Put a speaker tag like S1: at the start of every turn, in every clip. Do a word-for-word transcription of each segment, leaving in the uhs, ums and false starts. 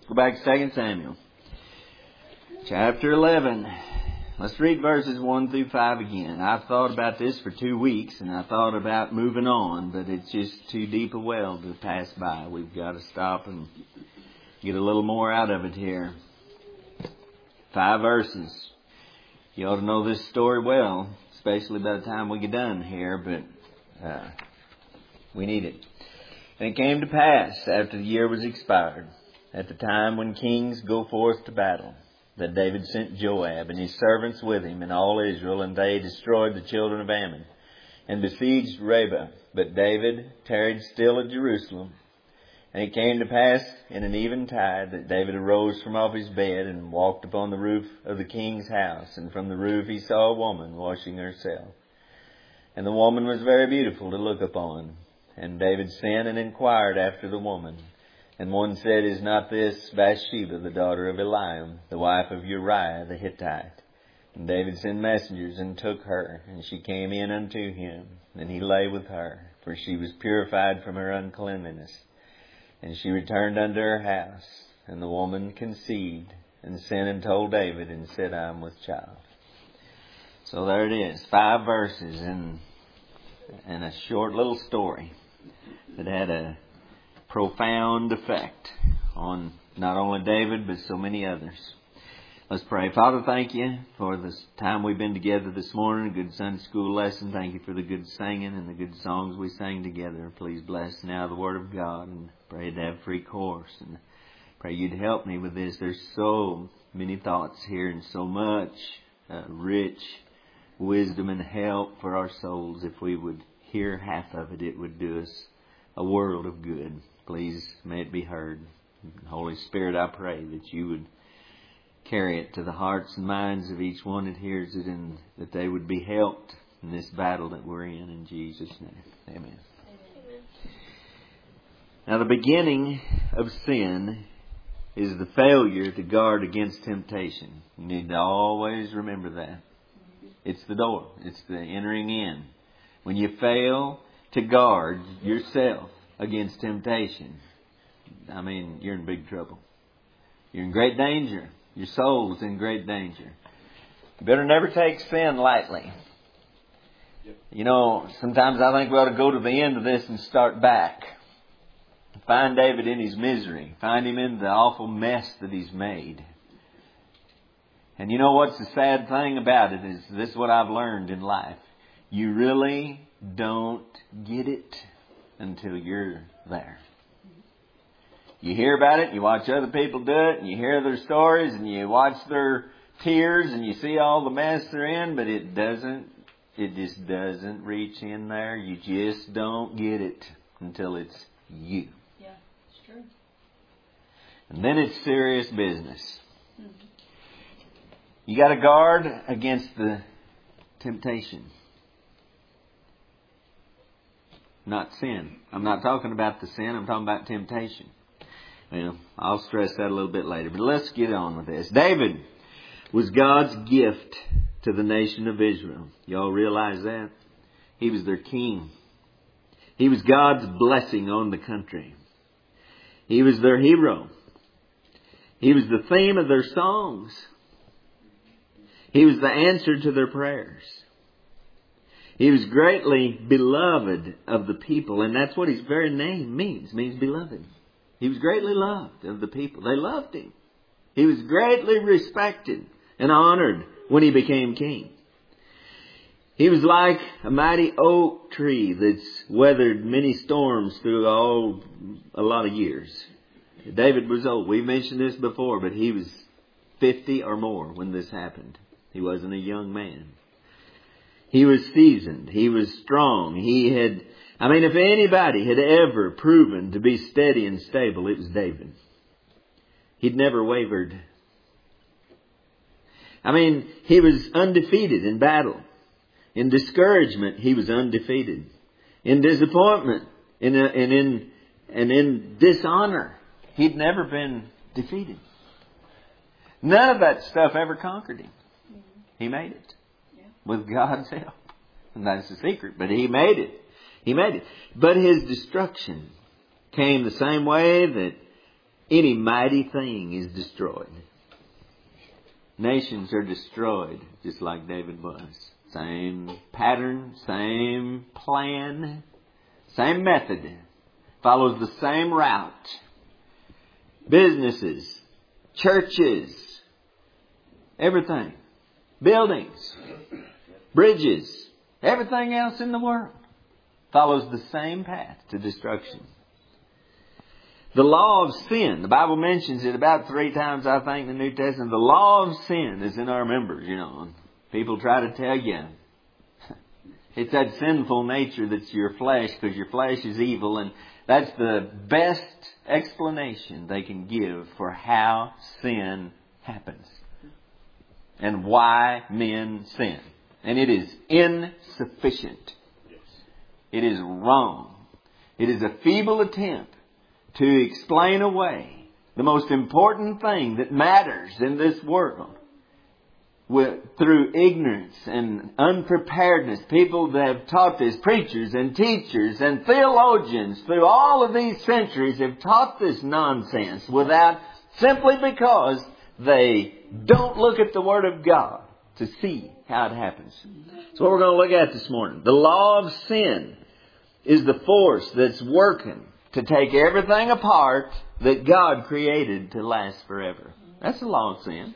S1: Go back to Second Samuel. Chapter eleven. Let's read verses one through five again. I've thought about this for two weeks and I thought about moving on, but it's just too deep a well to pass by. We've got to stop and get a little more out of it here. Five verses. You ought to know this story well, especially by the time we get done here, but uh, we need it. And it came to pass, after the year was expired, at the time when kings go forth to battle, that David sent Joab and his servants with him and all Israel, and they destroyed the children of Ammon and besieged Rabbah. But David tarried still at Jerusalem. And it came to pass in an eventide that David arose from off his bed and walked upon the roof of the king's house. And from the roof he saw a woman washing herself. And the woman was very beautiful to look upon. And David sent and inquired after the woman. And one said, Is not this Bathsheba, the daughter of Eliam, the wife of Uriah the Hittite? And David sent messengers and took her. And she came in unto him. And he lay with her, for she was purified from her uncleanliness. And she returned unto her house. And the woman conceived, and sent and told David, and said, I am with child. So there it is. Five verses in, in a short little story that had a profound effect on not only David, but so many others. Let's pray. Father, thank you for this time we've been together this morning, a good Sunday school lesson. Thank you for the good singing and the good songs we sang together. Please bless now the Word of God, and pray to have free course. And pray you'd help me with this. There's so many thoughts here and so much uh, rich wisdom and help for our souls. If we would hear half of it, it would do us a world of good. Please may it be heard. Holy Spirit, I pray that you would carry it to the hearts and minds of each one that hears it, and that they would be helped in this battle that we're in. In Jesus' name, amen. Amen. Now, the beginning of sin is the failure to guard against temptation. You need to always remember that. It's the door. It's the entering in. When you fail to guard yourself against temptation, I mean, you're in big trouble. You're in great danger. Your soul's in great danger. You better never take sin lightly. Yep. You know, sometimes I think we ought to go to the end of this and start back. Find David in his misery. Find him in the awful mess that he's made. And you know what's the sad thing about it is this is what I've learned in life. You really don't get it until you're there. You hear about it, you watch other people do it, and you hear their stories, and you watch their tears, and you see all the mess they're in, but it doesn't, it just doesn't reach in there. You just don't get it until it's you.
S2: Yeah, it's true.
S1: And then it's serious business. Mm-hmm. You got to guard against the temptation. Not sin. I'm not talking about the sin, I'm talking about temptation. Well, I'll stress that a little bit later. But let's get on with this. David was God's gift to the nation of Israel. Y'all realize that? He was their king. He was God's blessing on the country. He was their hero. He was the theme of their songs. He was the answer to their prayers. He was greatly beloved of the people. And that's what his very name means. It means beloved. He was greatly loved of the people. They loved him. He was greatly respected and honored when he became king. He was like a mighty oak tree that's weathered many storms through all, a lot of years. David was old. We mentioned this before, but he was fifty or more when this happened. He wasn't a young man. He was seasoned. He was strong. He had... I mean, if anybody had ever proven to be steady and stable, it was David. He'd never wavered. I mean, he was undefeated in battle. In discouragement, he was undefeated. In disappointment in a, and in and in dishonor, he'd never been defeated. None of that stuff ever conquered him. He made it with God's help. And that's the secret, but he made it. He made it. But his destruction came the same way that any mighty thing is destroyed. Nations are destroyed just like David was. Same pattern, same plan, same method. Follows the same route. Businesses, churches, everything. Buildings, bridges, everything else in the world follows the same path to destruction. The law of sin, the Bible mentions it about three times, I think, in the New Testament. The law of sin is in our members, you know. People try to tell you it's that sinful nature that's your flesh, because your flesh is evil, and that's the best explanation they can give for how sin happens and why men sin. And it is insufficient. It is wrong. It is a feeble attempt to explain away the most important thing that matters in this world with, through ignorance and unpreparedness. People that have taught this, preachers and teachers and theologians through all of these centuries have taught this nonsense without, simply because they don't look at the Word of God to see how it happens. That's what we're going to look at this morning. The law of sin is the force that's working to take everything apart that God created to last forever. That's the law of sin.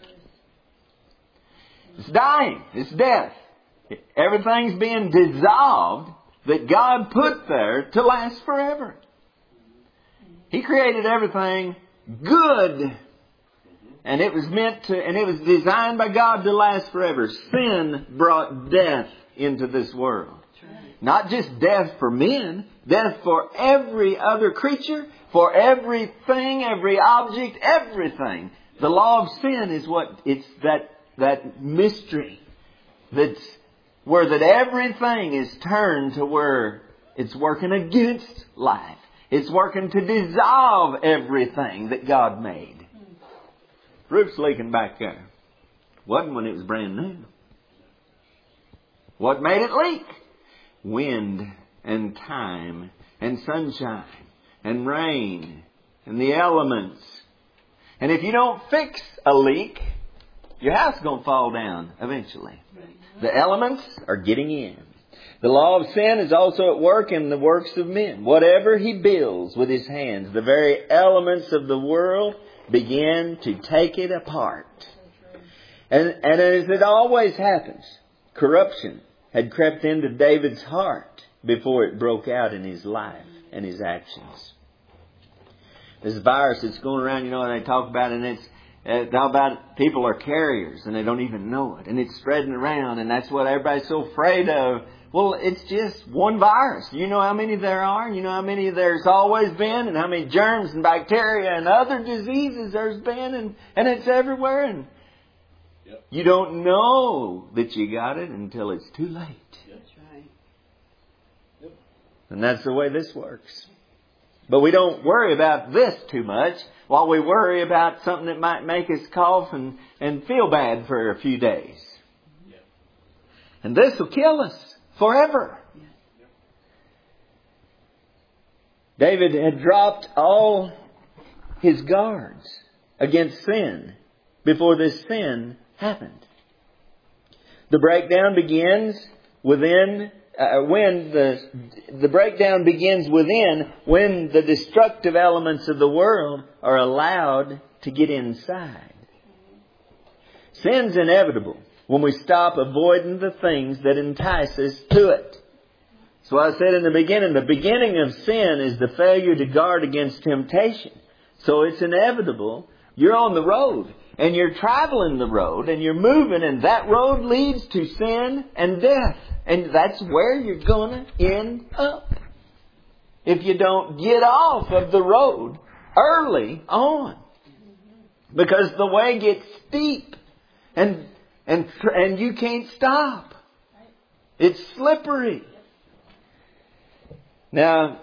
S1: It's dying. It's death. Everything's being dissolved that God put there to last forever. He created everything good. And it was meant to, and it was designed by God to last forever. Sin brought death into this world. Not just death for men, death for every other creature, for everything, every object, everything. The law of sin is what, it's that, that mystery that's where that everything is turned to where it's working against life. It's working to dissolve everything that God made. Roof's leaking back there. Wasn't when it was brand new. What made it leak? Wind and time and sunshine and rain and the elements. And if you don't fix a leak, your house is going to fall down eventually. The elements are getting in. The law of sin is also at work in the works of men. Whatever he builds with his hands, the very elements of the world begin to take it apart. And, and as it always happens, corruption had crept into David's heart before it broke out in his life and his actions. This virus that's going around, you know, they talk about it, and it's uh, talk about people are carriers and they don't even know it. And it's spreading around, and that's what everybody's so afraid of. Well, it's just one virus. You know how many there are? You know how many there's always been? And how many germs and bacteria and other diseases there's been? And, and it's everywhere. And yep. You don't know that you got it until it's too late. Yep. That's right. Yep. And that's the way this works. But we don't worry about this too much while we worry about something that might make us cough and, and feel bad for a few days. Yep. And this will kill us. Forever. David had dropped all his guards against sin before this sin happened. The breakdown begins within uh, when the the breakdown begins within when the destructive elements of the world are allowed to get inside. Sin's inevitable when we stop avoiding the things that entice us to it. So I said in the beginning, the beginning of sin is the failure to guard against temptation. So it's inevitable. You're on the road and you're traveling the road and you're moving, and that road leads to sin and death. And that's where you're going to end up if you don't get off of the road early on. Because the way gets steep and And and you can't stop. It's slippery. Now,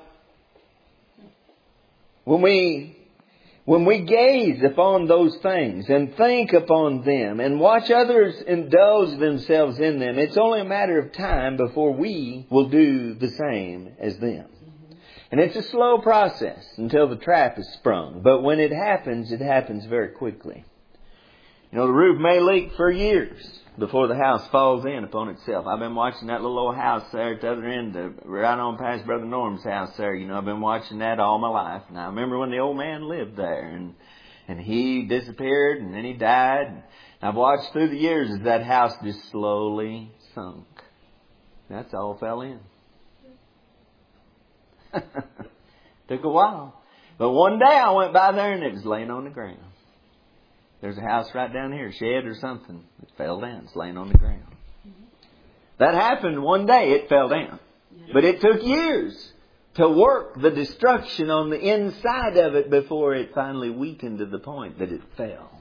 S1: when we when we gaze upon those things and think upon them and watch others indulge themselves in them, it's only a matter of time before we will do the same as them. And it's a slow process until the trap is sprung. But when it happens, it happens very quickly. You know, the roof may leak for years before the house falls in upon itself. I've been watching that little old house there at the other end, of, right on past Brother Norm's house there. You know, I've been watching that all my life. And I remember when the old man lived there, and and he disappeared, and then he died. And I've watched through the years as that house just slowly sunk. That's all fell in. Took a while. But one day I went by there and it was laying on the ground. There's a house right down here, a shed or something. It fell down. It's laying on the ground. That happened one day. It fell down. But it took years to work the destruction on the inside of it before it finally weakened to the point that it fell.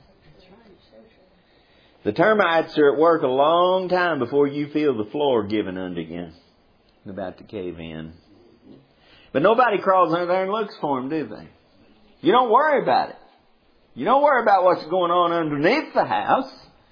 S1: The termites are at work a long time before you feel the floor giving under you. About to cave in. But nobody crawls under there and looks for them, do they? You don't worry about it. You don't worry about what's going on underneath the house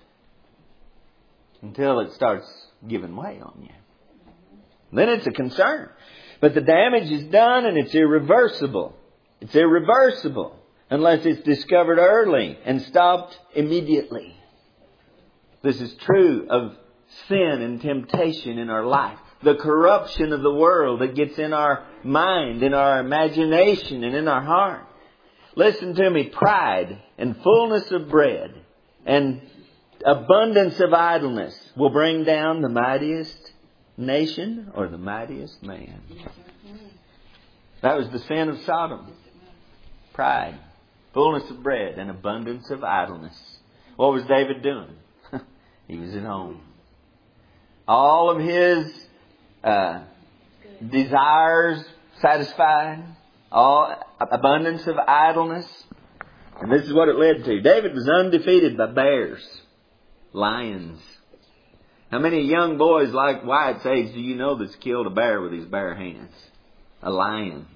S1: until it starts giving way on you. Then it's a concern. But the damage is done and it's irreversible. It's irreversible unless it's discovered early and stopped immediately. This is true of sin and temptation in our life. The corruption of the world that gets in our mind, in our imagination, and in our heart. Listen to me. Pride and fullness of bread and abundance of idleness will bring down the mightiest nation or the mightiest man. That was the sin of Sodom. Pride, fullness of bread, and abundance of idleness. What was David doing? He was at home. All of his uh, desires satisfied. All abundance of idleness. And this is what it led to. David was undefeated by bears, lions. How many young boys like Wyatt's age do you know that's killed a bear with his bare hands? A lion.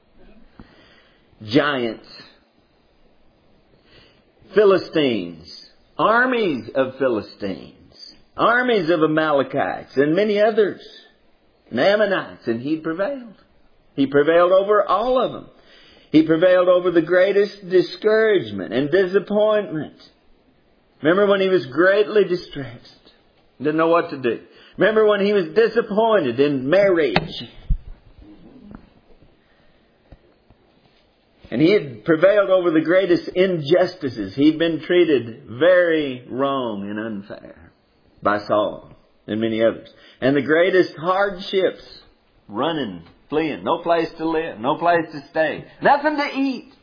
S1: Giants. Philistines. Armies of Philistines. Armies of Amalekites and many others. And Ammonites. And he prevailed. He prevailed over all of them. He prevailed over the greatest discouragement and disappointment. Remember when he was greatly distressed? Didn't know what to do. Remember when he was disappointed in marriage? And he had prevailed over the greatest injustices. He'd been treated very wrong and unfair by Saul and many others. And the greatest hardships, running, fleeing, no place to live, no place to stay, nothing to eat.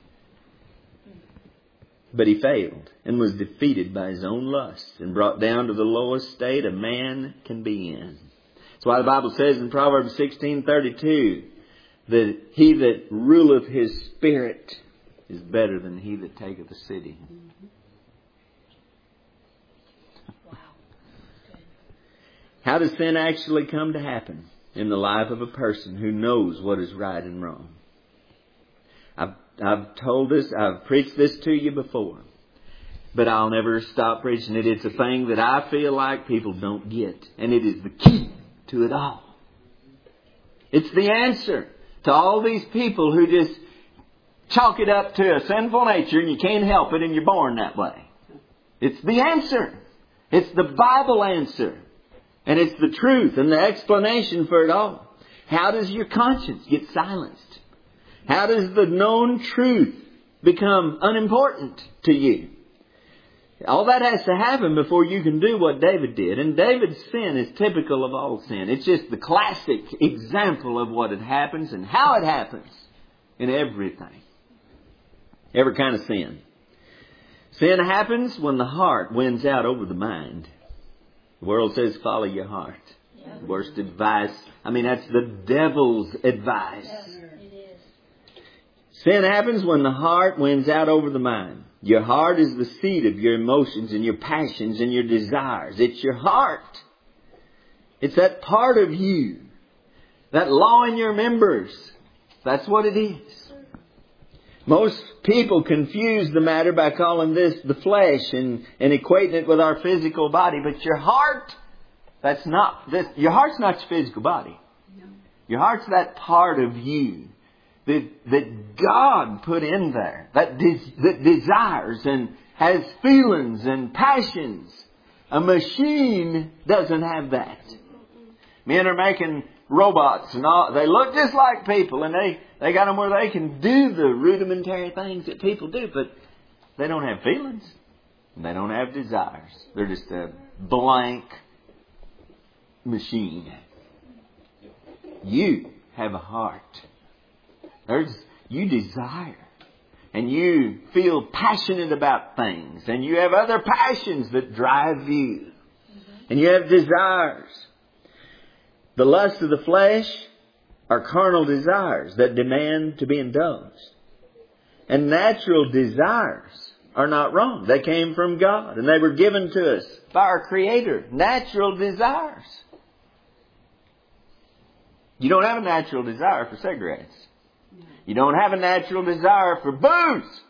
S1: But he failed and was defeated by his own lust and brought down to the lowest state a man can be in. That's why the Bible says in Proverbs sixteen thirty-two that he that ruleth his spirit is better than he that taketh a city.
S2: Wow.
S1: How does sin actually come to happen in the life of a person who knows what is right and wrong? I've, I've told this, I've preached this to you before, but I'll never stop preaching it. It's a thing that I feel like people don't get, and it is the key to it all. It's the answer to all these people who just chalk it up to a sinful nature and you can't help it and you're born that way. It's the answer. It's the Bible answer. And it's the truth and the explanation for it all. How does your conscience get silenced? How does the known truth become unimportant to you? All that has to happen before you can do what David did. And David's sin is typical of all sin. It's just the classic example of what it happens and how it happens in everything. Every kind of sin. Sin happens when the heart wins out over the mind. The world says follow your heart. Yeah. Worst advice. I mean, that's the devil's advice.
S2: Yes, it is.
S1: Sin happens when the heart wins out over the mind. Your heart is the seat of your emotions and your passions and your desires. It's your heart. It's that part of you. That law in your members. That's what it is. Most people confuse the matter by calling this the flesh and, and equating it with our physical body. But your heart, that's not this. Your heart's not your physical body. No. Your heart's that part of you that, that God put in there, that, des- that desires and has feelings and passions. A machine doesn't have that. Men are making robots and all. They look just like people, and they, they got them where they can do the rudimentary things that people do, but they don't have feelings. They don't have desires. They're just a blank machine. You have a heart. There's, you desire. And you feel passionate about things. And you have other passions that drive you. And you have desires. The lust of the flesh are carnal desires that demand to be indulged. And natural desires are not wrong. They came from God. And they were given to us by our Creator. Natural desires. You don't have a natural desire for cigarettes. You don't have a natural desire for booze.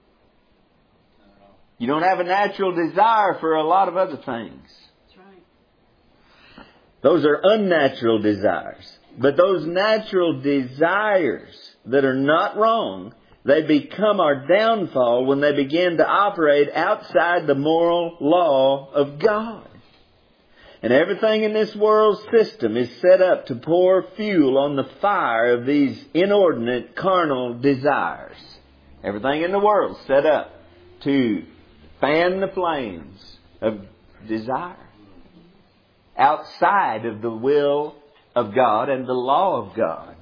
S1: You don't have a natural desire for a lot of other things.
S2: That's right.
S1: Those are unnatural desires. But those natural desires that are not wrong, they become our downfall when they begin to operate outside the moral law of God. And everything in this world system is set up to pour fuel on the fire of these inordinate carnal desires. Everything in the world is set up to fan the flames of desire outside of the will of God and the law of God.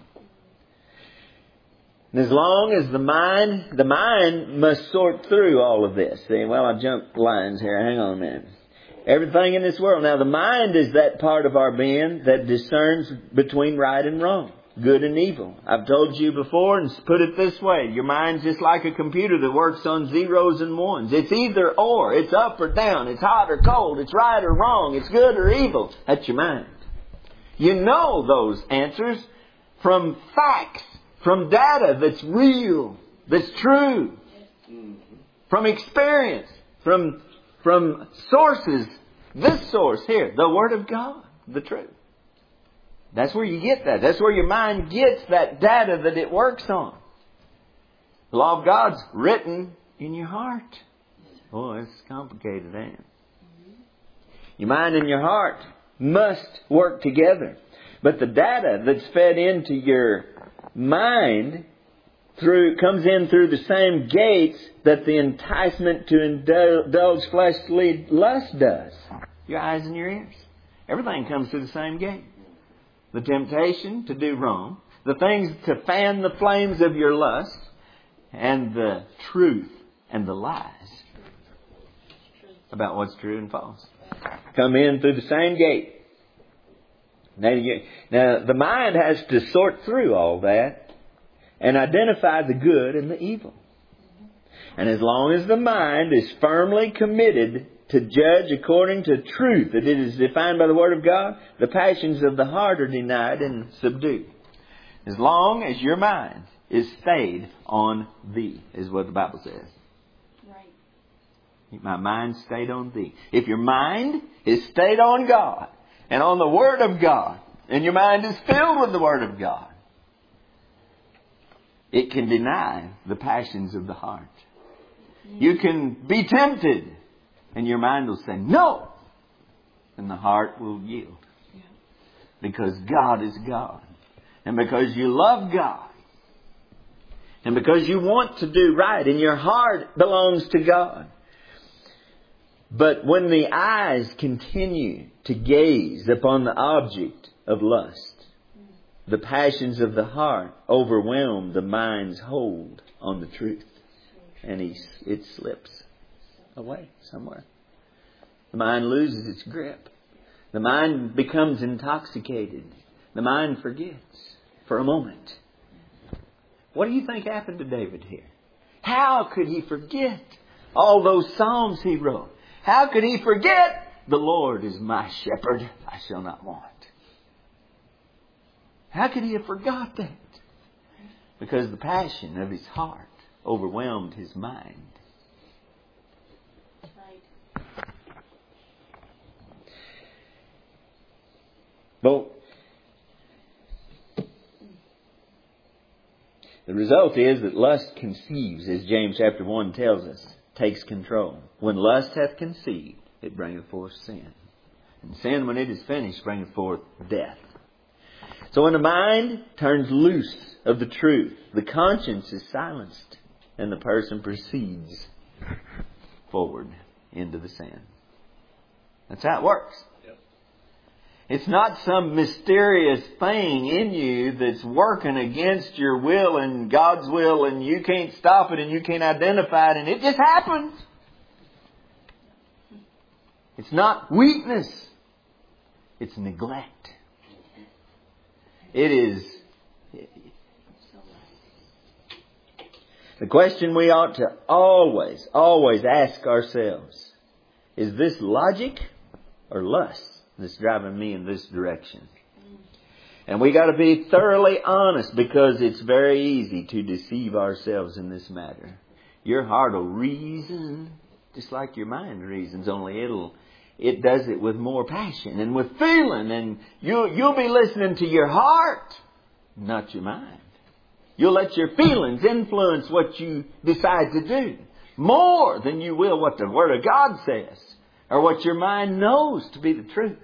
S1: And as long as the mind, the mind must sort through all of this. See, well, I jumped lines here. Hang on a minute. Everything in this world. Now, the mind is that part of our being that discerns between right and wrong, good and evil. I've told you before and put it this way. Your mind's just like a computer that works on zeros and ones. It's either or. It's up or down. It's hot or cold. It's right or wrong. It's good or evil. That's your mind. You know those answers from facts, from data that's real, that's true, from experience, from From sources, this source here, the Word of God, the truth. That's where you get that. That's where your mind gets that data that it works on. The law of God's written in your heart. Oh, it's complicated, ain't it? Your mind and your heart must work together. But the data that's fed into your mind Through comes in through the same gates that the enticement to indulge fleshly lust does. Your eyes and your ears. Everything comes through the same gate. The temptation to do wrong. The things to fan the flames of your lust. And the truth and the lies about what's true and false. Come in through the same gate. Now, you, now the mind has to sort through all that and identify the good and the evil. And as long as the mind is firmly committed to judge according to truth, that it is defined by the Word of God, the passions of the heart are denied and subdued. As long as your mind is stayed on Thee, is what the Bible says. Right. My mind stayed on Thee. If your mind is stayed on God and on the Word of God, and your mind is filled with the Word of God, it can deny the passions of the heart. You can be tempted, and your mind will say, no! And the heart will yield. Because God is God. And because you love God. And because you want to do right, and your heart belongs to God. But when the eyes continue to gaze upon the object of lust, the passions of the heart overwhelm the mind's hold on the truth. And he, it slips away somewhere. The mind loses its grip. The mind becomes intoxicated. The mind forgets for a moment. What do you think happened to David here? How could he forget all those psalms he wrote? How could he forget, the Lord is my shepherd, I shall not want? How could he have forgot that? Because the passion of his heart overwhelmed his mind. But the result is that lust conceives, as James chapter one tells us, takes control. When lust hath conceived, it bringeth forth sin. And sin, when it is finished, bringeth forth death. So when the mind turns loose of the truth, the conscience is silenced, and the person proceeds forward into the sin. That's how it works. Yep. It's not some mysterious thing in you that's working against your will and God's will, and you can't stop it and you can't identify it, and it just happens. It's not weakness. It's neglect. It is. The question we ought to always, always ask ourselves, is this logic or lust that's driving me in this direction? And we got to be thoroughly honest, because it's very easy to deceive ourselves in this matter. Your heart will reason just like your mind reasons, only it'll it does it with more passion and with feeling, and you you'll be listening to your heart, not your mind. You'll let your feelings influence what you decide to do more than you will what the Word of God says or what your mind knows to be the truth.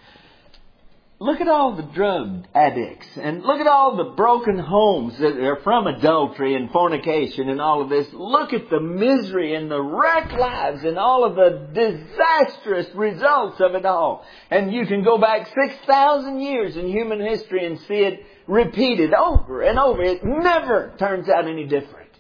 S1: Look at all the drug addicts, and look at all the broken homes that are from adultery and fornication and all of this. Look at the misery and the wrecked lives and all of the disastrous results of it all. And you can go back six thousand years in human history and see it repeated over and over. It never turns out any different.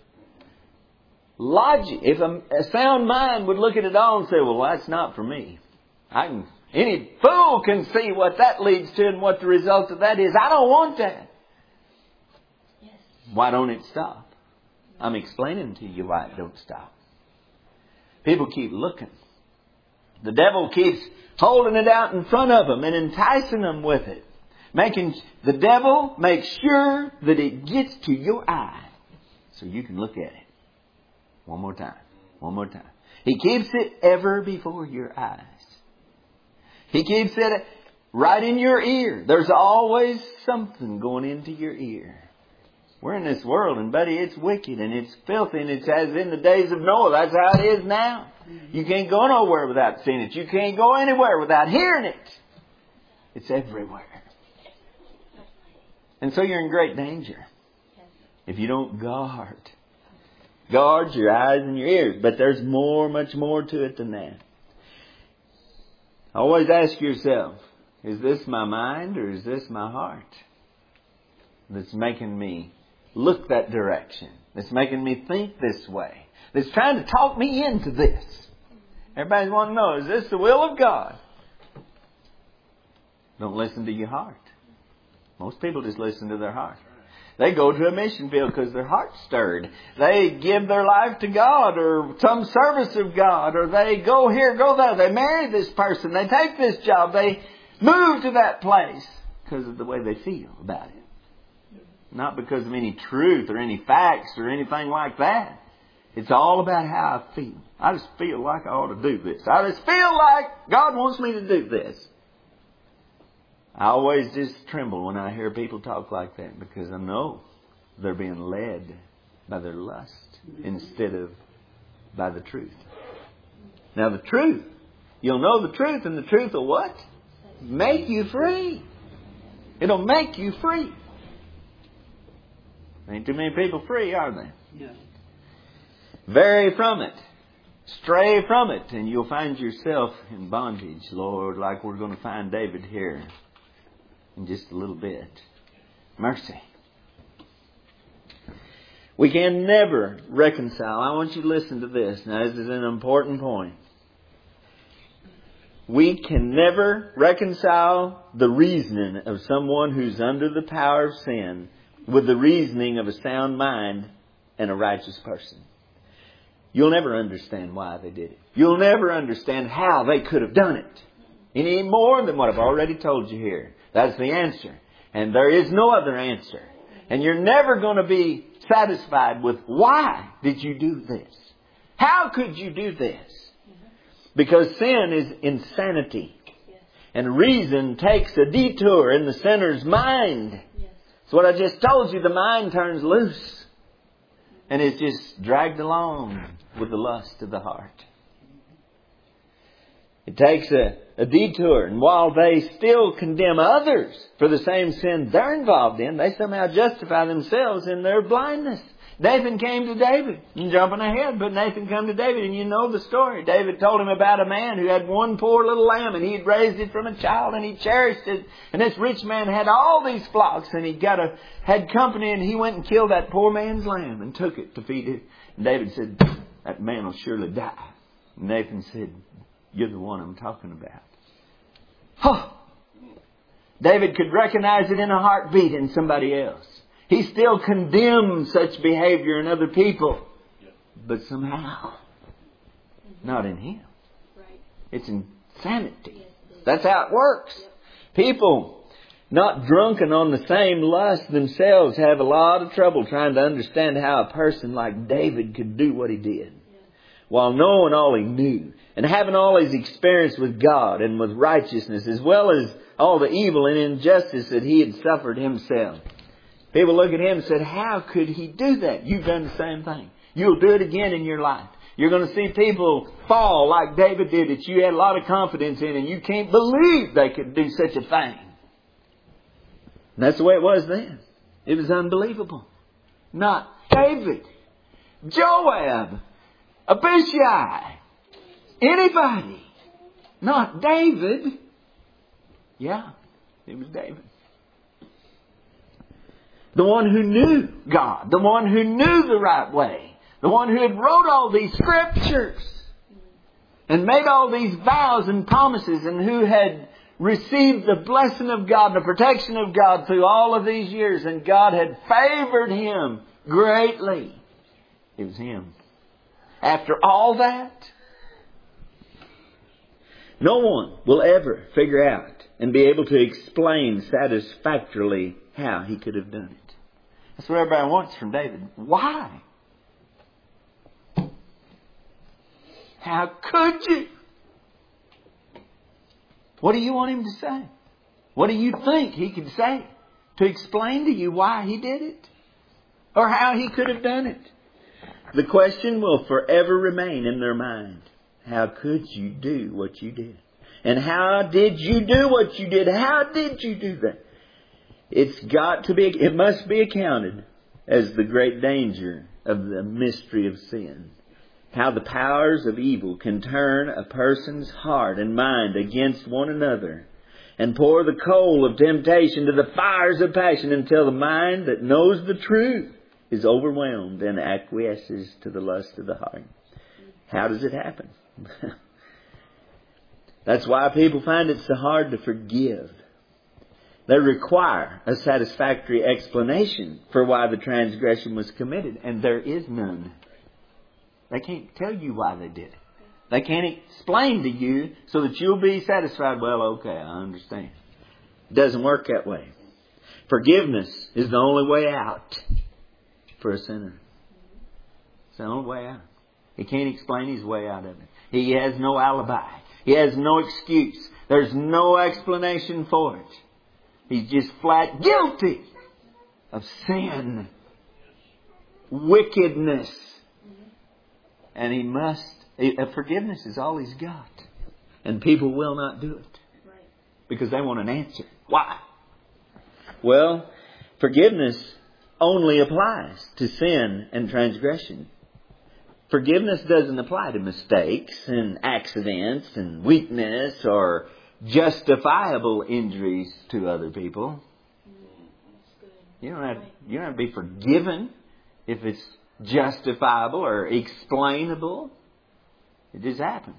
S1: Logic, if a, a sound mind would look at it all and say, well, that's not for me. I can... Any fool can see what that leads to and what the result of that is. I don't want that. Yes. Why don't it stop? I'm explaining to you why it don't stop. People keep looking. The devil keeps holding it out in front of them and enticing them with it. Making the devil make sure that it gets to your eye so you can look at it. One more time. One more time. He keeps it ever before your eyes. He keeps it right in your ear. There's always something going into your ear. We're in this world, and buddy, it's wicked and it's filthy, and it's as in the days of Noah. That's how it is now. You can't go nowhere without seeing it. You can't go anywhere without hearing it. It's everywhere. And so you're in great danger if you don't guard. Guard your eyes and your ears. But there's more, much more to it than that. Always ask yourself, is this my mind or is this my heart that's making me look that direction? That's making me think this way? That's trying to talk me into this? Everybody's wanting to know, is this the will of God? Don't listen to your heart. Most people just listen to their heart. They go to a mission field because their heart's stirred. They give their life to God or some service of God, or they go here, go there. They marry this person. They take this job. They move to that place because of the way they feel about it. Not because of any truth or any facts or anything like that. It's all about how I feel. I just feel like I ought to do this. I just feel like God wants me to do this. I always just tremble when I hear people talk like that, because I know they're being led by their lust instead of by the truth. Now the truth, you'll know the truth, and the truth will what? Make you free. It'll make you free. Ain't too many people free, are they? No. Vary from it. Stray from it, and you'll find yourself in bondage, Lord, like we're going to find David here in just a little bit. Mercy. We can never reconcile. I want you to listen to this. Now, this is an important point. We can never reconcile the reasoning of someone who's under the power of sin with the reasoning of a sound mind and a righteous person. You'll never understand why they did it. You'll never understand how they could have done it. Any more than what I've already told you here. That's the answer. And there is no other answer. And you're never going to be satisfied with why did you do this? How could you do this? Because sin is insanity. And reason takes a detour in the sinner's mind. That's what I just told you. The mind turns loose. And it's just dragged along with the lust of the heart. It takes a, a detour. And while they still condemn others for the same sin they're involved in, they somehow justify themselves in their blindness. Nathan came to David. I'm jumping ahead, but Nathan came to David, and you know the story. David told him about a man who had one poor little lamb, and he had raised it from a child, and he cherished it. And this rich man had all these flocks, and he got a had company, and he went and killed that poor man's lamb and took it to feed it. And David said, that man will surely die. And Nathan said, you're the one I'm talking about. Huh. David could recognize it in a heartbeat in somebody else. He still condemns such behavior in other people. But somehow, not in him. It's insanity. That's how it works. People not drunken on the same lust themselves have a lot of trouble trying to understand how a person like David could do what he did. While knowing all he knew and having all his experience with God and with righteousness, as well as all the evil and injustice that he had suffered himself. People look at him and said, how could he do that? You've done the same thing. You'll do it again in your life. You're going to see people fall like David did that you had a lot of confidence in, and you can't believe they could do such a thing. And that's the way it was then. It was unbelievable. Not David, Joab, Abishai, anybody. Not David. Yeah, it was David. The one who knew God. The one who knew the right way. The one who had wrote all these scriptures. And made all these vows and promises. And who had received the blessing of God, the protection of God through all of these years. And God had favored him greatly. It was him. After all that, no one will ever figure out and be able to explain satisfactorily how he could have done it. That's what everybody wants from David. Why? How could you? What do you want him to say? What do you think he could say to explain to you why he did it? Or how he could have done it? The question will forever remain in their mind. How could you do what you did? And how did you do what you did? How did you do that? It's got to be, it must be accounted as the great danger of the mystery of sin. How the powers of evil can turn a person's heart and mind against one another and pour the coal of temptation to the fires of passion until the mind that knows the truth is overwhelmed and acquiesces to the lust of the heart. How does it happen? That's why people find it so hard to forgive. They require a satisfactory explanation for why the transgression was committed. And there is none. They can't tell you why they did it. They can't explain to you so that you'll be satisfied. Well, okay, I understand. It doesn't work that way. Forgiveness is the only way out for a sinner. It's the only way out. He can't explain his way out of it. He has no alibi. He has no excuse. There's no explanation for it. He's just flat guilty of sin, wickedness. And he must, forgiveness is all he's got. And people will not do it. Because they want an answer. Why? Well, forgiveness only applies to sin and transgression. Forgiveness doesn't apply to mistakes and accidents and weakness or justifiable injuries to other people. You don't have, you don't have to be forgiven if it's justifiable or explainable. It just happens.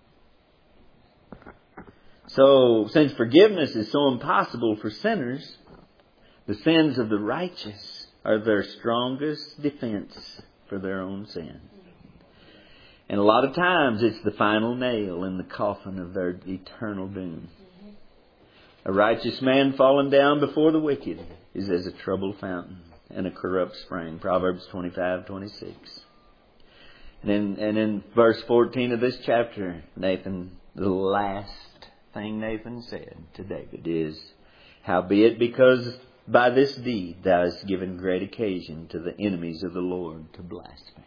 S1: So, since forgiveness is so impossible for sinners, the sins of the righteous are their strongest defense for their own sin. And a lot of times it's the final nail in the coffin of their eternal doom. A righteous man falling down before the wicked is as a troubled fountain and a corrupt spring. Proverbs twenty-five twenty-six. And in, and in verse fourteen of this chapter, Nathan, the last thing Nathan said to David is, howbeit because by this deed thou hast given great occasion to the enemies of the Lord to blaspheme.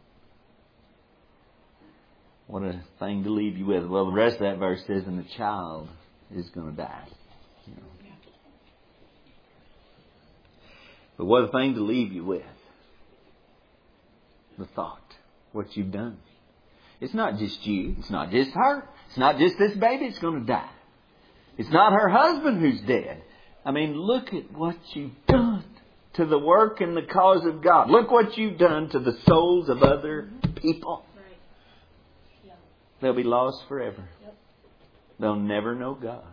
S1: What a thing to leave you with. Well, the rest of that verse says, and the child is going to die. You know. But what a thing to leave you with. The thought. What you've done. It's not just you. It's not just her. It's not just this baby that's going to die. It's not her husband who's dead. I mean, look at what you've done to the work and the cause of God. Look what you've done to the souls of other people.
S2: Right. Yeah.
S1: They'll be lost forever.
S2: Yep.
S1: They'll never know God.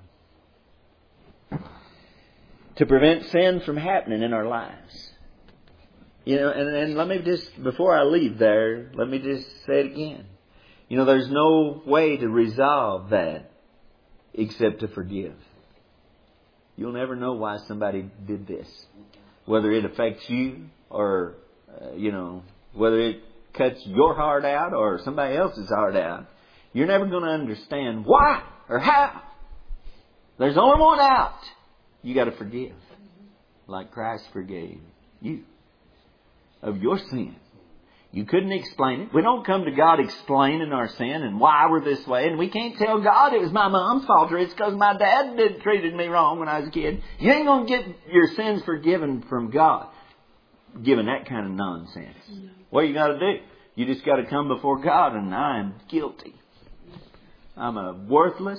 S1: To prevent sin from happening in our lives. You know, and, and let me just, before I leave there, let me just say it again. You know, there's no way to resolve that except to forgive. You'll never know why somebody did this. Whether it affects you or, uh, you know, whether it cuts your heart out or somebody else's heart out. You're never going to understand why or how. There's only one out. You got to forgive. Like Christ forgave you of your sin. You couldn't explain it. We don't come to God explaining our sin and why we're this way. And we can't tell God it was my mom's fault or it's because my dad did treated me wrong when I was a kid. You ain't going to get your sins forgiven from God giving that kind of nonsense. No. What you got to do? You just got to come before God and I am guilty. I'm a worthless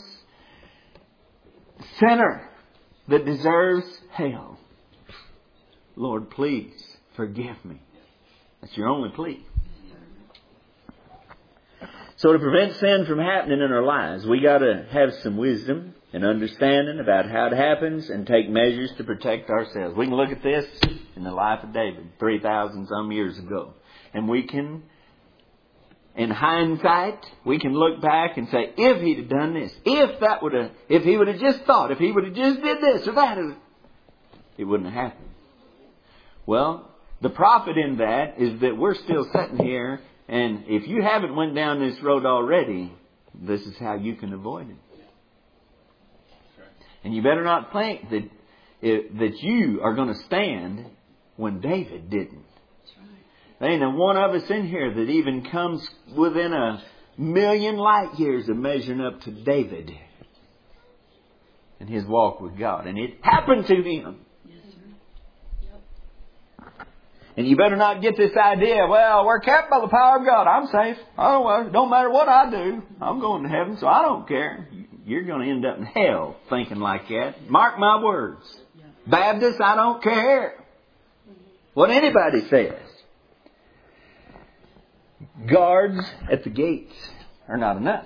S1: sinner that deserves hell. Lord, please forgive me. That's your only plea. So to prevent sin from happening in our lives, we got to have some wisdom and understanding about how it happens and take measures to protect ourselves. We can look at this in the life of David three thousand some years ago. And we can, in hindsight, we can look back and say, if he'd have done this, if that would have, if he would have just thought, if he would have just did this or that, it wouldn't have happened. Well, the profit in that is that we're still sitting here, and if you haven't went down this road already, this is how you can avoid it. And you better not think that it, that you are going to stand when David didn't. There ain't a one of us in here that even comes within a million light years of measuring up to David and his walk with God. And it happened to him. And you better not get this idea, well, we're kept by the power of God. I'm safe. Oh, it don't matter what I do. I'm going to heaven, so I don't care. You're going to end up in hell thinking like that. Mark my words. Yeah. Baptists, I don't care what anybody says. Guards at the gates are not enough.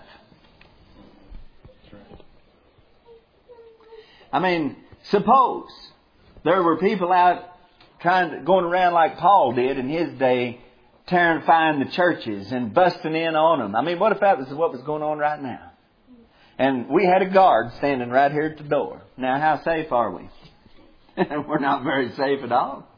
S1: I mean, suppose there were people out trying to, going around like Paul did in his day, terrifying the churches and busting in on them. I mean, what if that was what was going on right now? And we had a guard standing right here at the door. Now, how safe are we? We're not very safe at all.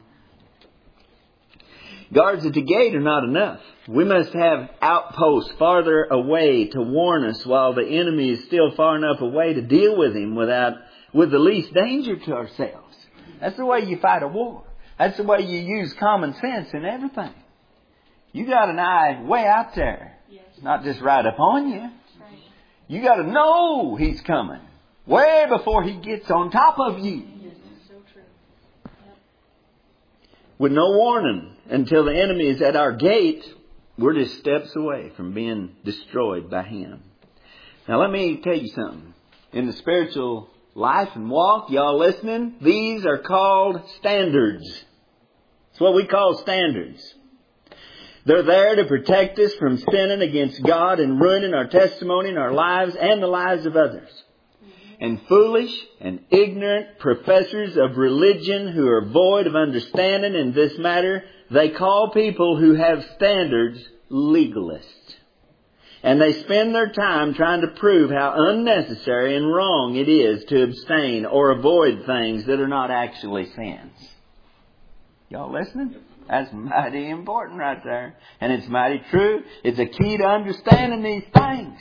S1: Guards at the gate are not enough. We must have outposts farther away to warn us while the enemy is still far enough away to deal with him without with the least danger to ourselves. That's the way you fight a war. That's the way you use common sense in everything. You got an eye way out there. Yes. Not just right up on you. Right. You got to know he's coming way before he gets on top of you. Yes, so true. Yep. With no warning until the enemy is at our gate, we're just steps away from being destroyed by him. Now let me tell you something. In the spiritual life and walk, y'all listening? These are called standards. It's what we call standards. They're there to protect us from sinning against God and ruining our testimony and our lives and the lives of others. And foolish and ignorant professors of religion who are void of understanding in this matter, they call people who have standards legalists. And they spend their time trying to prove how unnecessary and wrong it is to abstain or avoid things that are not actually sins. Y'all listening? That's mighty important right there. And it's mighty true. It's a key to understanding these things.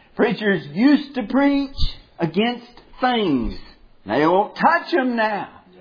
S1: Preachers used to preach against things. They won't touch them now.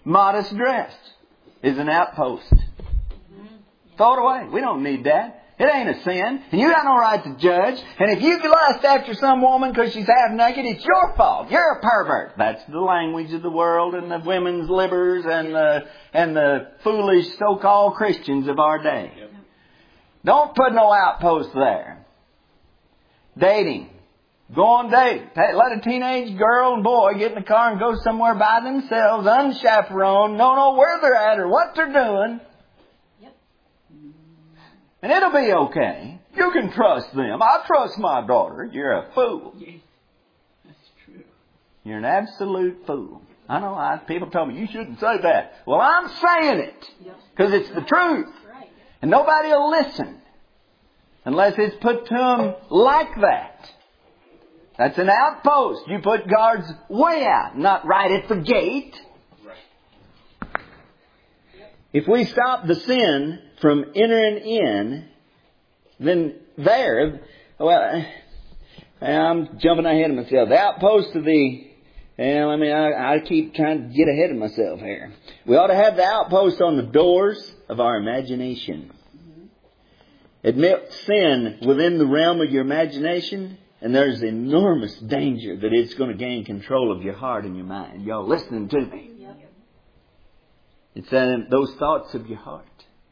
S1: modest dress is an outpost. Throw it away. We don't need that. It ain't a sin. And you got no right to judge. And if you lust after some woman because she's half naked, it's your fault. You're a pervert. That's the language of the world and the women's libbers and the, and the foolish so-called Christians of our day. Yep. Don't put no outpost there. Dating. Go on date. Let a teenage girl and boy get in the car and go somewhere by themselves, unchaperoned, don't know where they're at or what they're doing. And it'll be okay. You can trust them. I trust my daughter. You're a fool.
S2: Yes, that's true.
S1: You're an absolute fool. I know. I, people tell me, you shouldn't say that. Well, I'm saying it. Because it's the truth.
S2: Right.
S1: And nobody will listen. Unless it's put to them like that. That's an outpost. You put guards way out, not right at the gate. Right. If we stop the sin from entering in, then there, well, I'm jumping ahead of myself. The outpost of the, well, I mean, I, I keep trying to get ahead of myself here. We ought to have the outpost on the doors of our imagination. Mm-hmm. Admit sin within the realm of your imagination, and there's enormous danger that it's going to gain control of your heart and your mind. Y'all listening to me? Yep. It's that those thoughts of your heart.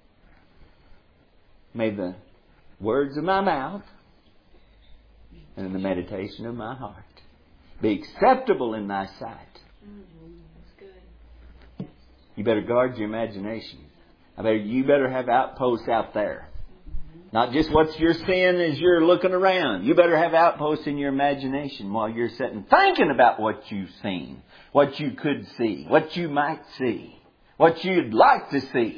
S1: May the words of my mouth and the meditation of my heart be acceptable in thy sight.
S2: That's good.
S1: You better guard your imagination. I better, you better have outposts out there. Not just what's your sin as you're looking around. You better have outposts in your imagination while you're sitting thinking about what you've seen, what you could see, what you might see, what you'd like to see.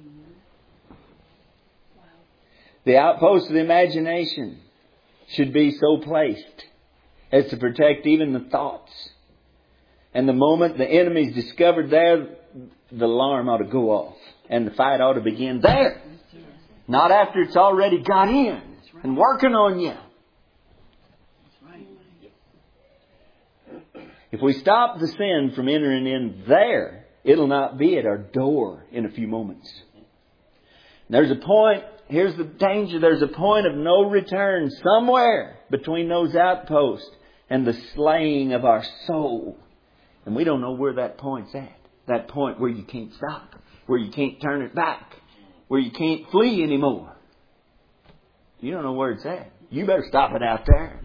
S1: The outpost of the imagination should be so placed as to protect even the thoughts. And the moment the enemy's discovered there, the alarm ought to go off. And the fight ought to begin there. Not after it's already got in and working on you. If we stop the sin from entering in there, it'll not be at our door in a few moments. There's a point, here's the danger, there's a point of no return somewhere between those outposts and the slaying of our soul. And we don't know where that point's at. That point where you can't stop, where you can't turn it back, where you can't flee anymore. You don't know where it's at. You better stop it out there.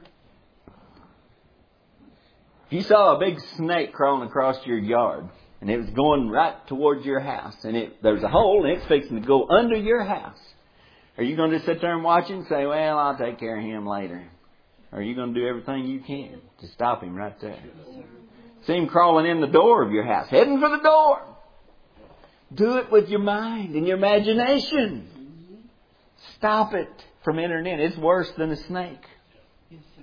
S1: If you saw a big snake crawling across your yard, and it was going right towards your house, and it, there's a hole, and it's fixing to go under your house, are you going to just sit there and watch it and say, well, I'll take care of him later? Or are you going to do everything you can to stop him right there? See him crawling in the door of your house, heading for the door. Do it with your mind and your imagination. Stop it from entering in. It's worse than a snake.
S2: Yes, sir.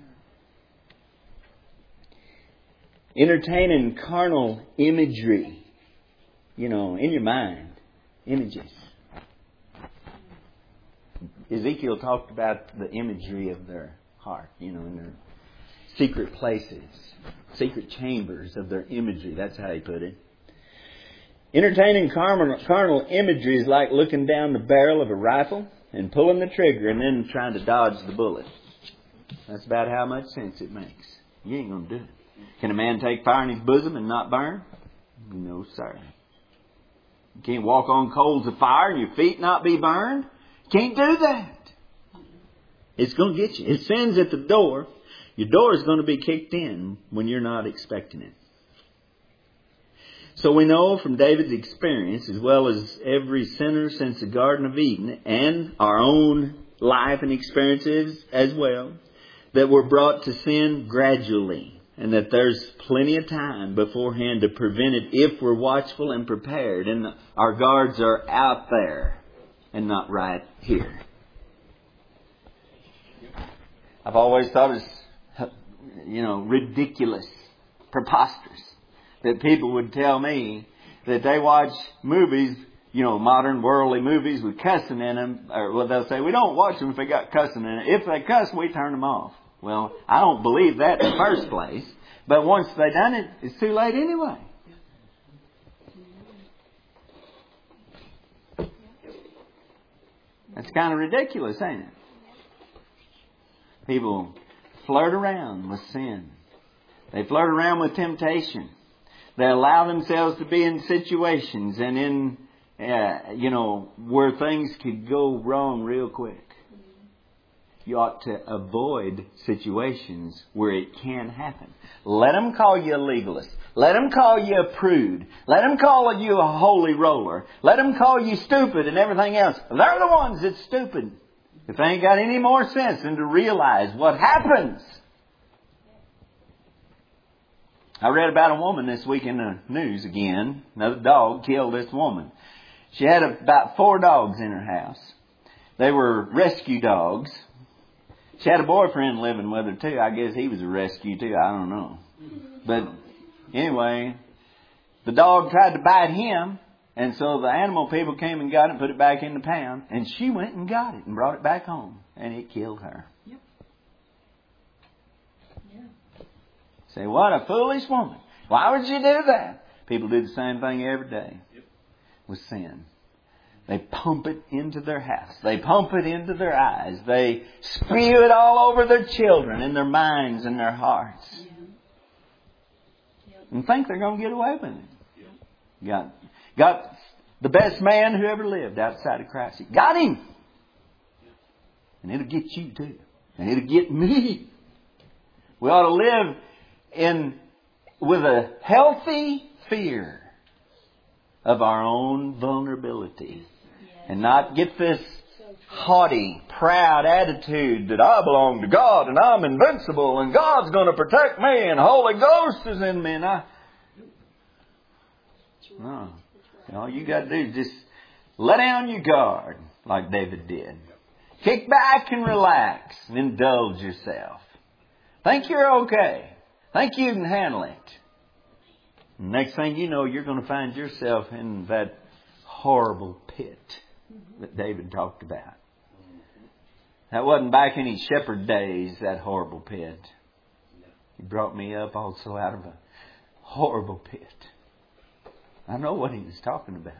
S1: Entertaining carnal imagery, you know, in your mind, images. Ezekiel talked about the imagery of their heart, you know, in their secret places, secret chambers of their imagery. That's how he put it. Entertaining carnal, carnal imagery is like looking down the barrel of a rifle and pulling the trigger and then trying to dodge the bullet. That's about how much sense it makes. You ain't going to do it. Can a man take fire in his bosom and not burn? No, sir. You can't walk on coals of fire and your feet not be burned. You can't do that. It's going to get you. It sends at the door. Your door is going to be kicked in when you're not expecting it. So we know from David's experience, as well as every sinner since the Garden of Eden, and our own life and experiences as well, that we're brought to sin gradually, and that there's plenty of time beforehand to prevent it if we're watchful and prepared, and our guards are out there and not right here. I've always thought it's, you know, ridiculous, preposterous, that people would tell me that they watch movies, you know, modern worldly movies with cussing in them, or well, they'll say, we don't watch them if they got cussing in it. If they cuss, we turn them off. Well, I don't believe that in the first place. But once they've done it, it's too late anyway. That's kind of ridiculous, ain't it? People flirt around with sin. They flirt around with temptation. They allow themselves to be in situations and in, uh, you know, where things could go wrong real quick. You ought to avoid situations where it can happen. Let them call you a legalist. Let them call you a prude. Let them call you a holy roller. Let them call you stupid and everything else. They're the ones that's stupid. If they ain't got any more sense than to realize what happens. I read about a woman this week in the news again. Another dog killed this woman. She had about four dogs in her house. They were rescue dogs. She had a boyfriend living with her too. I guess he was a rescue too. I don't know. But anyway, the dog tried to bite him. And so the animal people came and got it and put it back in the pound. And she went and got it and brought it back home. And it killed her.
S2: Yep. Yeah.
S1: Say, what a foolish woman. Why would you do that? People do the same thing every day yep. with sin. They pump it into their house. They pump it into their eyes. They spew it all over their children and their minds and their hearts. Yeah. Yep. And think they're going to get away with it. Yep. Got, got the best man who ever lived outside of Christ. Got him. And it'll get you too. And it'll get me. We ought to live in with a healthy fear of our own vulnerability. And not get this haughty, proud attitude that I belong to God and I'm invincible and God's going to protect me and Holy Ghost is in me. And I... No. All you got to do is just let down your guard like David did. Kick back and relax and indulge yourself. Think you're okay. Think you can handle it. Next thing you know, you're going to find yourself in that horrible pit that David talked about. That wasn't back in his shepherd days, that horrible pit. He brought me up also out of a horrible pit. I know what he was talking about.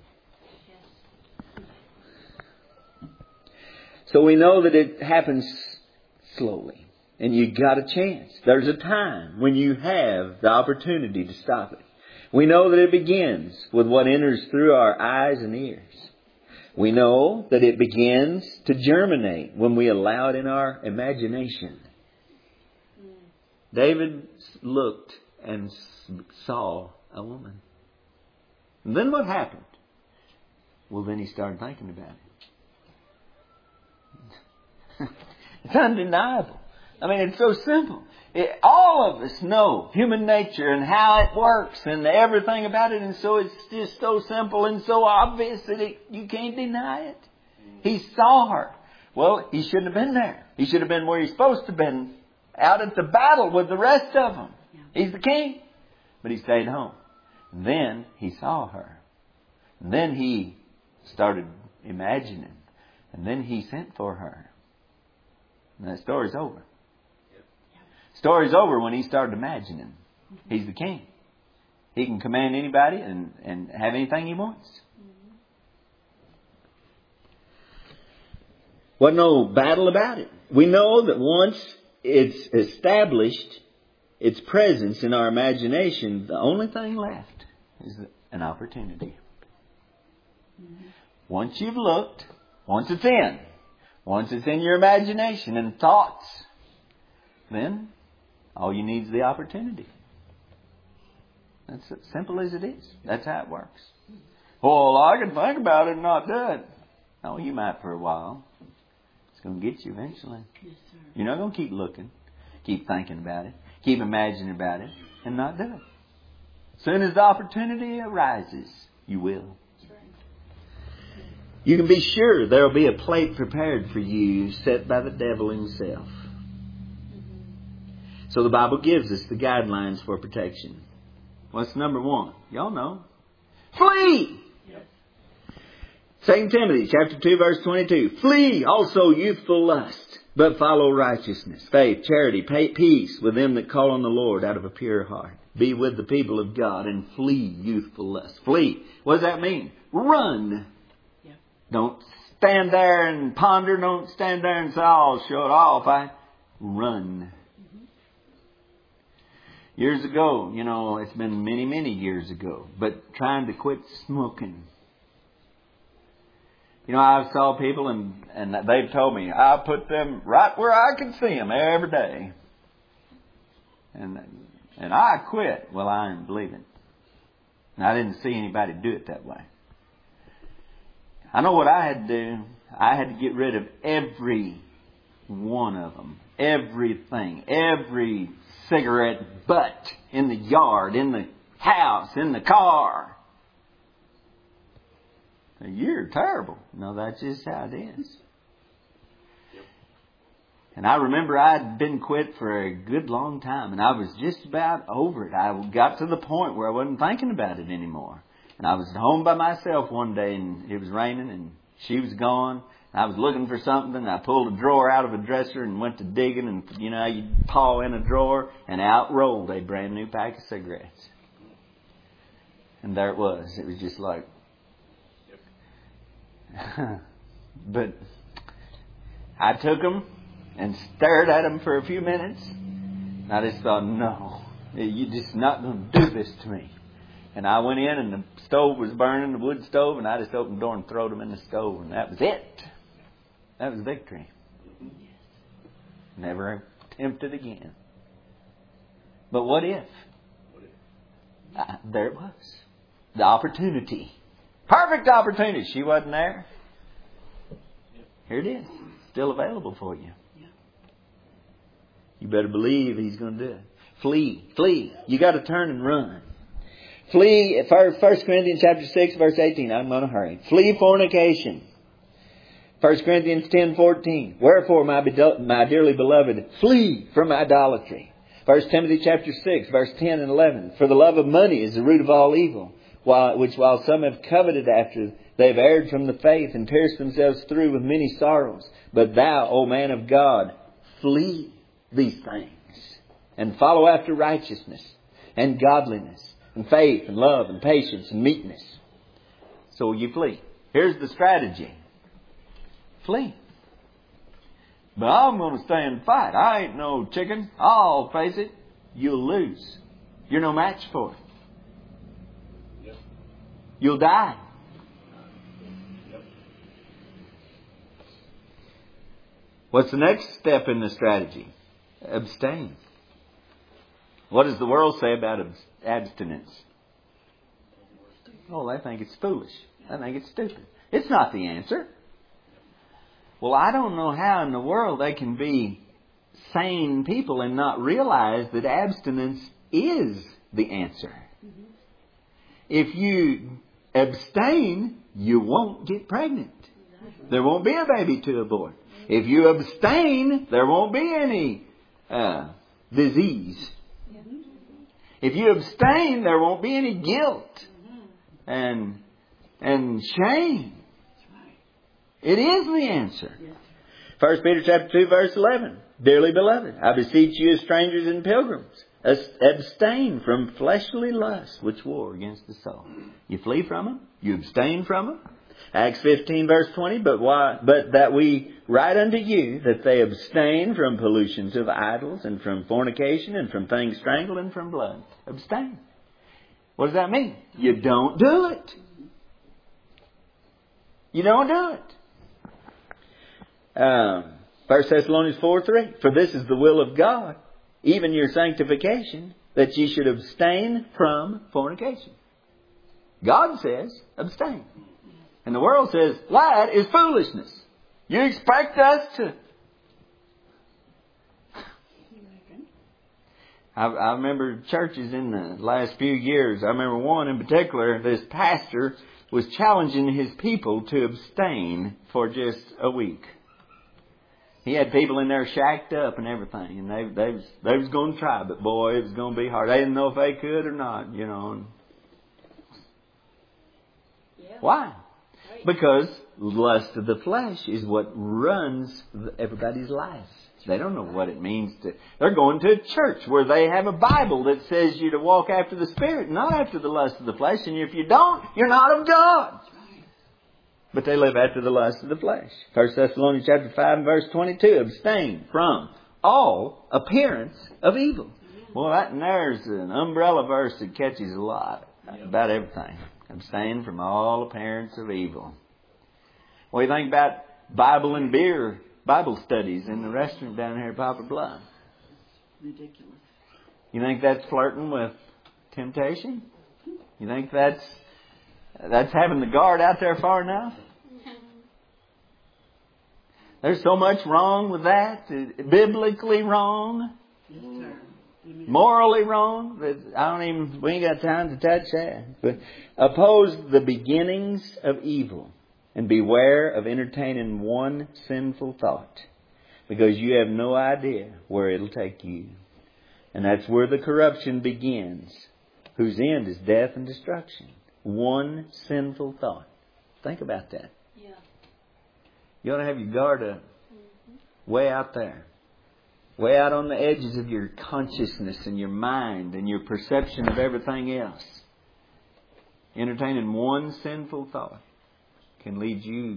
S1: So we know that it happens slowly. And you got a chance. There's a time when you have the opportunity to stop it. We know that it begins with what enters through our eyes and ears. We know that it begins to germinate when we allow it in our imagination. David looked and saw a woman. And then what happened? Well, then he started thinking about it. It's undeniable. I mean, it's so simple. It, all of us know human nature and how it works and everything about it. And so it's just so simple and so obvious that it, you can't deny it. He saw her. Well, he shouldn't have been there. He should have been where he's supposed to have been, out at the battle with the rest of them. He's the king. But he stayed home. And then he saw her. And then he started imagining. And then he sent for her. And that story's over. Story's over when he started imagining. He's the king. He can command anybody and, and have anything he wants. Wasn't no battle about it. We know that once it's established its presence in our imagination, the only thing left is an opportunity. Once you've looked, once it's in, once it's in your imagination and thoughts, then all you need is the opportunity. That's as simple as it is. That's how it works. Well, I can think about it and not do it. Oh, you might for a while. It's going to get you eventually.
S2: Yes, sir.
S1: You're not going to keep looking, keep thinking about it, keep imagining about it, and not do it. As soon as the opportunity arises, you will.
S2: That's right.
S1: You can be sure there will be a plate prepared for you set by the devil himself. So the Bible gives us the guidelines for protection. What's number one? Y'all know. Flee!
S2: Yes.
S1: Second Timothy chapter two verse twenty-two. Flee also youthful lust, but follow righteousness, faith, charity, peace with them that call on the Lord out of a pure heart. Be with the people of God and flee youthful lust. Flee. What does that mean? Run.
S2: Yeah.
S1: Don't stand there and ponder. Don't stand there and say, oh, I'll show it off. I run. Mm-hmm. Years ago, you know, it's been many, many years ago, but trying to quit smoking. You know, I saw people and, and they've told me, I put them right where I can see them every day. And and I quit. Well, I didn't believe it. And I didn't see anybody do it that way. I know what I had to do. I had to get rid of every one of them. Everything. Every cigarette butt in the yard, in the house, in the car. You're terrible. No, that's just how it is. And I remember I'd been quit for a good long time, and I was just about over it. I got to the point where I wasn't thinking about it anymore. And I was at home by myself one day, and it was raining, and she was gone. And I was looking for something, and I pulled a drawer out of a dresser and went to digging, and, you know, you paw in a drawer, and out rolled a brand new pack of cigarettes. And there it was. It was just like... But I took them and stared at them for a few minutes. And I just thought, no, you're just not going to do this to me. And I went in and the stove was burning, the wood stove, and I just opened the door and threw them in the stove. And that was it. That was victory. Never tempted again. But what if? Uh, there it was. The opportunity. Perfect opportunity. She wasn't there. Here it is. Still available for you. You better believe He's going to do it. Flee. Flee. You got to turn and run. Flee. First Corinthians chapter six, verse eighteen. I'm going to hurry. Flee fornication. First Corinthians ten, fourteen. Wherefore, my, my dearly beloved, flee from idolatry. First Timothy chapter six, verse ten and eleven. For the love of money is the root of all evil, while, which while some have coveted after, they have erred from the faith and pierced themselves through with many sorrows. But thou, O man of God, flee these things and follow after righteousness and godliness and faith and love and patience and meekness. So you flee. Here's the strategy. Flee. But I'm going to stay and fight. I ain't no chicken. I'll face it. You'll lose. You're no match for it. Yep. You'll die. Yep. What's the next step in the strategy? Abstain. What does the world say about abstinence? Oh, they think it's foolish. They think it's stupid. It's not the answer. Well, I don't know how in the world they can be sane people and not realize that abstinence is the answer. Mm-hmm. If you abstain, you won't get pregnant. Exactly. There won't be a baby to abort. Mm-hmm. If you abstain, there won't be any uh, disease. Mm-hmm. If you abstain, there won't be any guilt mm-hmm. and and shame. It is the answer. First Peter chapter two, verse eleven. Dearly beloved, I beseech you as strangers and pilgrims, abstain from fleshly lusts which war against the soul. You flee from them. You abstain from them. Acts fifteen, verse twenty. But why? But that we write unto you that they abstain from pollutions of idols and from fornication and from things strangled and from blood. Abstain. What does that mean? You don't do it. You don't do it. Um, First Thessalonians four, three. For this is the will of God, even your sanctification, that ye should abstain from fornication. God says, abstain. And the world says, that is foolishness. You expect us to... I, I remember churches in the last few years. I remember one in particular, this pastor was challenging his people to abstain for just a week. He had people in there shacked up and everything, and they they was, they was going to try, but boy, it was going to be hard. They didn't know if they could or not, you know. Yeah. Why? Right. Because lust of the flesh is what runs everybody's lives. They don't know what it means to... They're going to a church where they have a Bible that says you to walk after the Spirit, not after the lust of the flesh. And if you don't, you're not of God. but they live after the lust of the flesh. First Thessalonians chapter five and verse twenty-two. Abstain from all appearance of evil. Well, that, and there's an umbrella verse that catches a lot about everything. Abstain from all appearance of evil. What do you think about Bible and beer Bible studies in the restaurant down here at Poplar Bluff?
S2: Ridiculous.
S1: You think that's flirting with temptation? You think that's that's having the guard out there far enough? There's so much wrong with that. Biblically wrong.
S2: Yes, sir.
S1: Morally wrong. That I don't even. We ain't got time to touch that. But oppose the beginnings of evil, and beware of entertaining one sinful thought, because you have no idea where it'll take you. And that's where the corruption begins, whose end is death and destruction. One sinful thought. Think about that.
S2: Yeah.
S1: You ought to have your guard up. Mm-hmm. Way out there. Way out on the edges of your consciousness and your mind and your perception of everything else. Entertaining one sinful thought can lead you.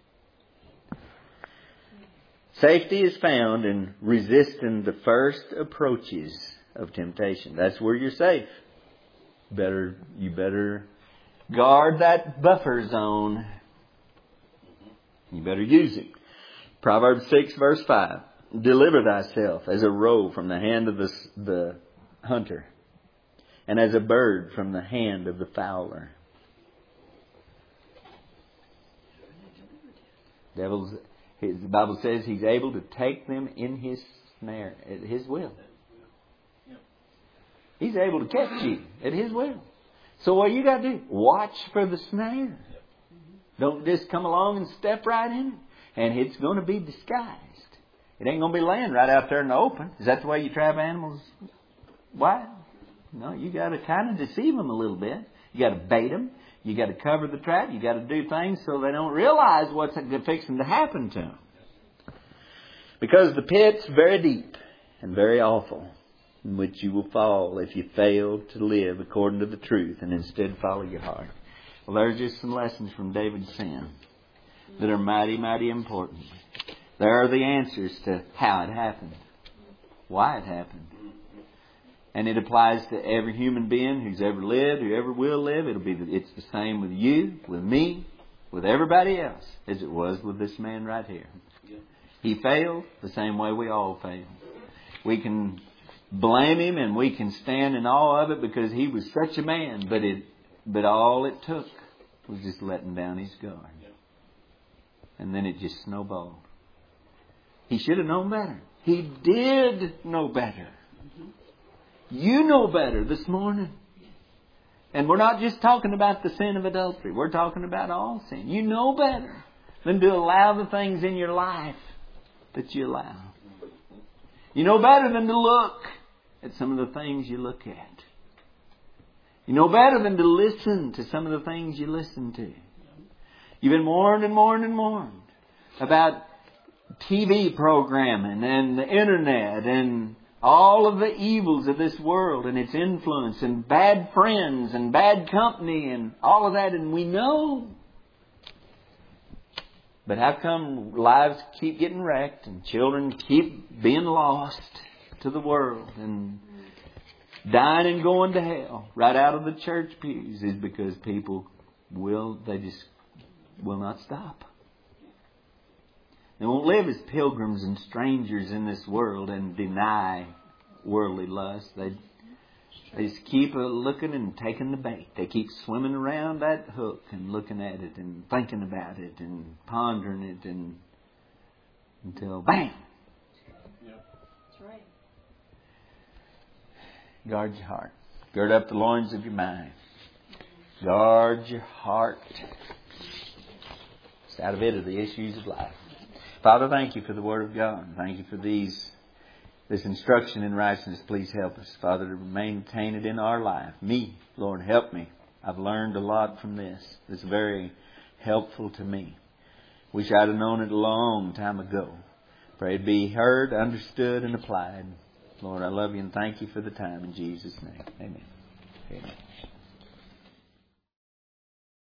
S1: Safety is found in resisting the first approaches of temptation. That's where you're safe. Better, you better guard that buffer zone. You better use it. Proverbs six verse five. Deliver thyself as a roe from the hand of the, the hunter, and as a bird from the hand of the fowler. Devil's, his, the Bible says He's able to take them in His snare at His will. He's able to catch you at His will. So what you got to do? Watch for the snare. Don't just come along and step right in it. And it's going to be disguised. It ain't going to be laying right out there in the open. Is that the way you trap animals? Why? No, you got to kind of deceive them a little bit. You got to bait them. You got to cover the trap. You got to do things so they don't realize what's fixing to happen to them. Because the pit's very deep and very awful, in which you will fall if you fail to live according to the truth and instead follow your heart. Well, there's just some lessons from David's sin that are mighty, mighty important. There are the answers to how it happened, why it happened. And it applies to every human being who's ever lived, who ever will live. It'll be the, it's the same with you, with me, with everybody else, as it was with this man right here. He failed the same way we all fail. We can blame him and we can stand in awe of it because he was such a man. But it, but all it took was just letting down his guard. And then it just snowballed. He should have known better. He did know better. You know better this morning. And we're not just talking about the sin of adultery. We're talking about all sin. You know better than to allow the things in your life that you allow. You know better than to look at some of the things you look at. You know better than to listen to some of the things you listen to. You've been warned and warned and warned about T V programming and the internet and all of the evils of this world and its influence and bad friends and bad company and all of that. And we know. But how come lives keep getting wrecked and children keep being lost to the world and dying and going to hell right out of the church pews? Is because people will, they just will not stop. They won't live as pilgrims and strangers in this world and deny worldly lust. They, they just keep looking and taking the bait. They keep swimming around that hook and looking at it and thinking about it and pondering it and until bam!
S2: That's right.
S1: Guard your heart. Gird up the loins of your mind. Guard your heart. It's out of it are the issues of life. Father, thank you for the Word of God. Thank you for these, this instruction in righteousness. Please help us, Father, to maintain it in our life. Me, Lord, help me. I've learned a lot from this. It's very helpful to me. Wish I'd have known it a long time ago. Pray it be heard, understood, and applied. Lord, I love you and thank you for the time. In Jesus' name, amen. Amen.